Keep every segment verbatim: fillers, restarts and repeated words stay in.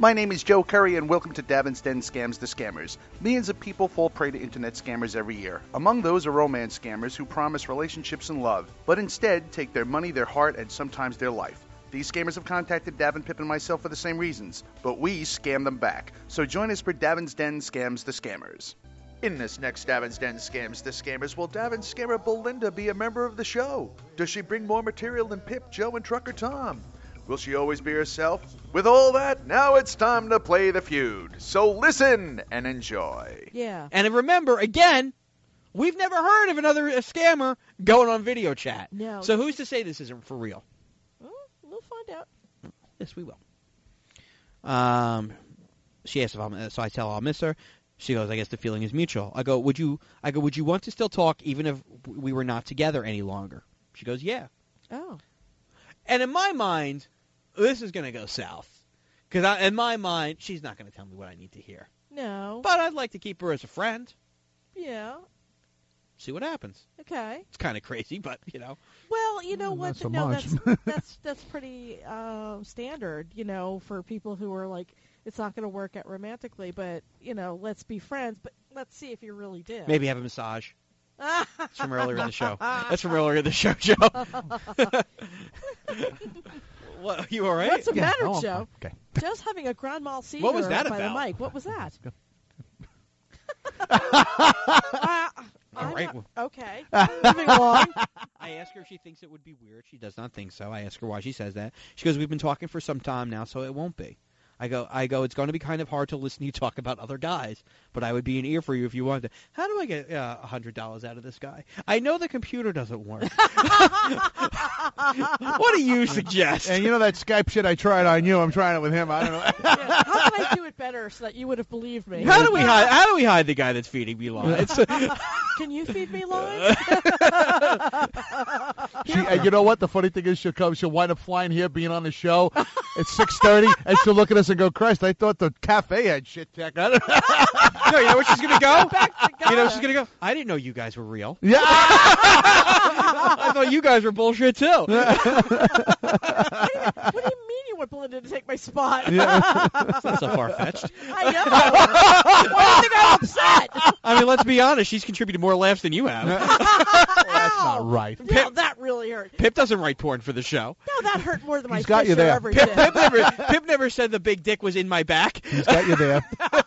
My name is Joe Curry, and welcome to Davin's Den Scams the Scammers. Millions of people fall prey to internet scammers every year. Among those are romance scammers who promise relationships and love, but instead take their money, their heart, and sometimes their life. These scammers have contacted Davin, Pip, and myself for the same reasons, but we scam them back. So join us for Davin's Den Scams the Scammers. In this next Davin's Den Scams the Scammers, will Davin's scammer Belinda be a member of the show? Does she bring more material than Pip, Joe, and Trucker Tom? Will she always be herself? With all that, now it's time to play the feud. So listen and enjoy. Yeah. And remember, again, we've never heard of another uh, scammer going on video chat. No. So who's to say this isn't for real? Well, we'll find out. Yes, we will. Um, she asked if I'm, so I tell her I'll miss her. She goes, I guess the feeling is mutual. I go, would you? I go, would you want to still talk even if we were not together any longer? She goes, yeah. Oh. And in my mind, this is going to go south. Because in my mind, she's not going to tell me what I need to hear. No. But I'd like to keep her as a friend. Yeah. See what happens. Okay. It's kind of crazy, but, you know. Well, you know Not what? so no, much. that's that's that's pretty uh, standard, you know, for people who are like, it's not going to work out romantically, but, you know, let's be friends, but let's see if you really did. Maybe have a massage. That's from earlier in the show. That's from earlier in the show, Joe. What, are you all right? What's the Yeah, matter, no, I'm Joe? fine. Okay. Joe's having a grand mal seizure What was that by about? the mic. What was that? Good. uh, All I'm right. not- okay. Moving along. I ask her if she thinks it would be weird. She does not think so. I ask her why she says that. She goes, we've been talking for some time now, so it won't be. I go, I go. It's going to be kind of hard to listen to you talk about other guys, but I would be an ear for you if you wanted to. How do I get a uh, hundred dollars out of this guy? I know the computer doesn't work. What do you suggest? And you know that Skype shit I tried on you? I'm trying it with him. I don't know. Yeah, how can I do it better so that you would have believed me? How do we hide? How do we hide the guy that's feeding me lines? Can you feed me lines? She, and you know what? The funny thing is, she'll come. She'll wind up flying here, being on the show at six thirty, and she'll look at us and go, "Christ, I thought the cafe had shit tech." I don't know. No, you know where she's gonna go? Back to You know, Ghana. she's gonna go. I didn't know you guys were real. Yeah. I thought you guys were bullshit too. What do you mean you want Belinda to take my spot? It's not so far fetched. I know. Why do you think I'm upset? I mean, let's be honest. She's contributed more laughs than you have. Well, that's not right. No, that really hurt. Pip doesn't write porn for the show. No, that hurt more than my He's got you Fisher there. ever Pip, did. Pip never, Pip never said the big dick was in my back. He's got you there.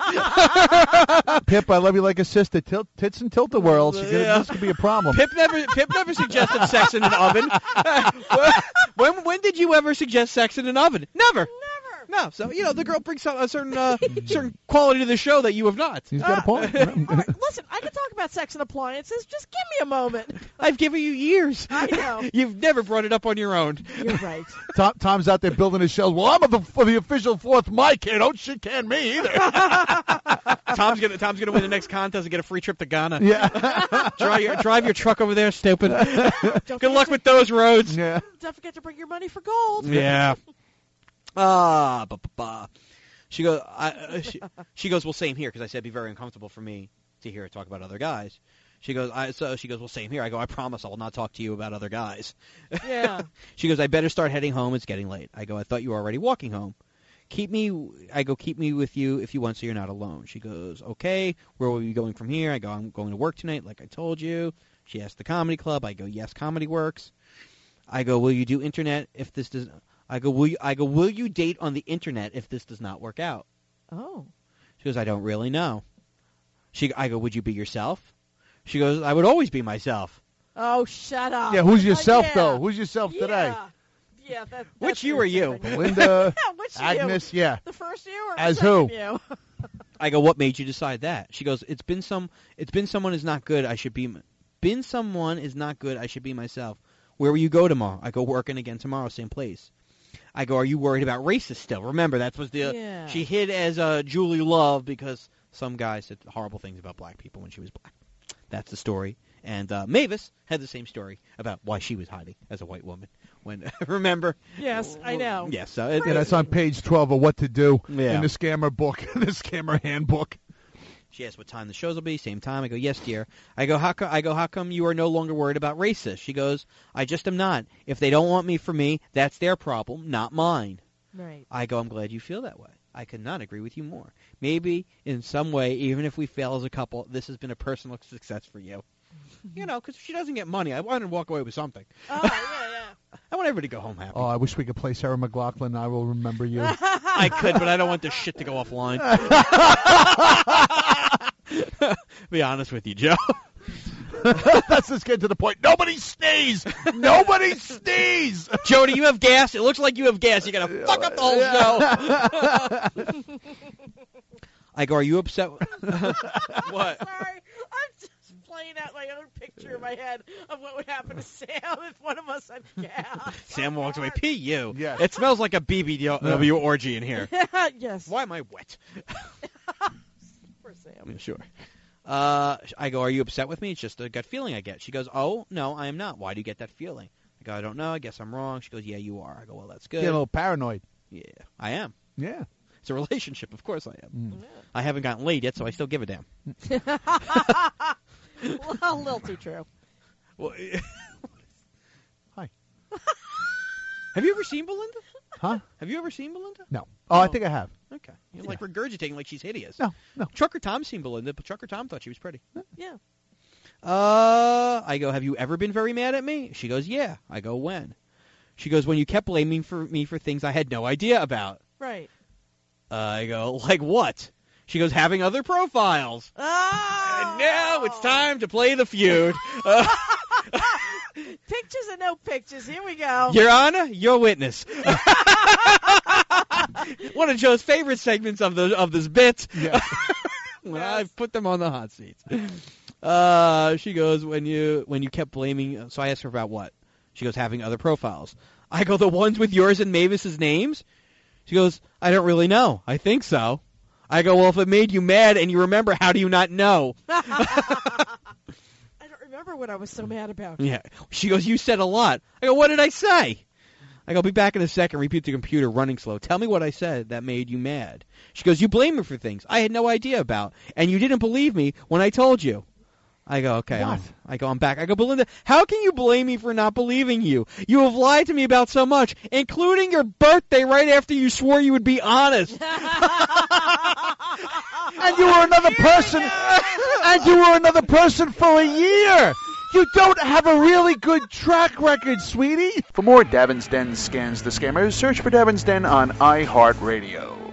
Pip, I love you like a sister. Tilt, tits and tilt-a-whirls. You're gonna- Yeah. This could be a problem. Pip never, Pip never suggested sex in an oven. when, when did you ever suggest sex in an oven? Never. Never. No. So you know, the girl brings some, a certain, uh, certain quality to the show that you have not. He's got a point. All right, listen, I can talk about sex and appliances. Just give me a moment. I've given you years. I know. You've never brought it up on your own. You're right. Tom, Tom's out there building his shells. Well, I'm the, for the official fourth mic here. Don't shit can me either. Tom's gonna, Tom's gonna win the next contest and get a free trip to Ghana. Yeah. Drive your, drive your truck over there, stupid. Don't Good forget luck to, with those roads. Yeah. Don't forget to bring your money for gold. Yeah. Ah, ba ba ba. She goes. I, uh, she, she goes. Well, same here, because I said it'd be very uncomfortable for me to hear her talk about other guys. She goes. I so she goes. Well, same here. I go. I promise I will not talk to you about other guys. Yeah. She goes. I better start heading home. It's getting late. I go. I thought you were already walking home. Keep me. I go. Keep me with you if you want, so you're not alone. She goes. Okay. Where will we be going from here? I go. I'm going to work tonight, like I told you. She asked the comedy club. I go. Yes, comedy works. I go. Will you do internet if this does? I go, will you, I go, will you date on the internet if this does not work out? Oh. She goes, I don't really know. She, I go, would you be yourself? She goes, I would always be myself. Oh, shut up. Yeah, who's Uh, yourself, yeah. though? Who's yourself today? Yeah. Yeah, that, Which that's you are you? irritating. Belinda, Yeah, which Agnes, you? yeah. The first you or As the second who? you? I go, what made you decide that? She goes, it's been some, it's been someone is not good. I should be, been someone is not good. I should be myself. Where will you go tomorrow? I go, working again tomorrow, same place. I go, are you worried about racist still? Remember, that was the, Yeah. she hid as uh, Julie Love because some guy said horrible things about black people when she was black. That's the story. And uh, Mavis had the same story about why she was hiding as a white woman. When remember? Yes, I know. Yes. So it, Yeah, that's on page twelve of What to Do Yeah. in the scammer book, the scammer handbook. She asked what time the shows will be. Same time. I go, yes, dear. I go, how come? I go, how come you are no longer worried about racists? She goes, I just am not. If they don't want me for me, that's their problem, not mine. Right. I go, I'm glad you feel that way. I could not agree with you more. Maybe in some way, even if we fail as a couple, this has been a personal success for you. You know, because if she doesn't get money, I want her to walk away with something. Oh, yeah, yeah. I want everybody to go home happy. Oh, I wish we could play Sarah McLachlan. I will remember you. I could, but I don't want this shit to go offline. Be honest with you, Joe. Let's just get to the point. Nobody sneeze. Nobody sneeze. Jody, you have gas. It looks like you have gas. You're gonna fuck up the whole show. I go, are you upset? What? Sorry, I'm just playing out my own picture in my head of what would happen to Sam if one of us had gas. Sam walks away. P you. Yes. It smells like a B B W orgy in here. Yes. Why am I wet? For Sam. Sure. Uh, I go, are you upset with me? It's just a gut feeling I get. She goes, oh, no, I am not. Why do you get that feeling? I go, I don't know. I guess I'm wrong. She goes, yeah, you are. I go, well, that's good. Get a little paranoid. Yeah, I am. Yeah. It's a relationship. Of course I am. Mm. Yeah. I haven't gotten laid yet, so I still give a damn. Well, a little too true. Well, Hi. Have you ever seen Belinda? Huh? Have you ever seen Belinda? No. Oh, I Oh. think I have. Okay. You're like regurgitating like she's hideous. No, no. Trucker Tom's seen Belinda, but Trucker Tom thought she was pretty. Yeah. Uh, I go, have you ever been very mad at me? She goes, yeah. I go, when? She goes, when you kept blaming for me for things I had no idea about. Right. Uh, I go, like what? She goes, having other profiles. Oh! And now it's time to play the feud. Uh, Pictures and no pictures. Here we go. Your Honor, your witness. One of Joe's favorite segments of the of this bit. Yeah. When Yes. I put them on the hot seats. Uh, she goes, when you when you kept blaming. So I asked her about what. She goes, having other profiles. I go, the ones with yours and Mavis's names. She goes, I don't really know. I think so. I go, well, if it made you mad and you remember, how do you not know? I don't remember what I was so mad about. Yeah. She goes, you said a lot. I go, what did I say? I go, be back in a second. Repeat the computer running slow. Tell me what I said that made you mad. She goes, you blame me for things I had no idea about, and you didn't believe me when I told you. I go, okay. What? I'm, I go, I'm back. I go, Belinda, how can you blame me for not believing you? You have lied to me about so much, including your birthday right after you swore you would be honest. And you were another person. And you were another person for a year. You don't have a really good track record, sweetie. For more Davin's Den Scans the Scammers, search for Davin's Den on iHeartRadio.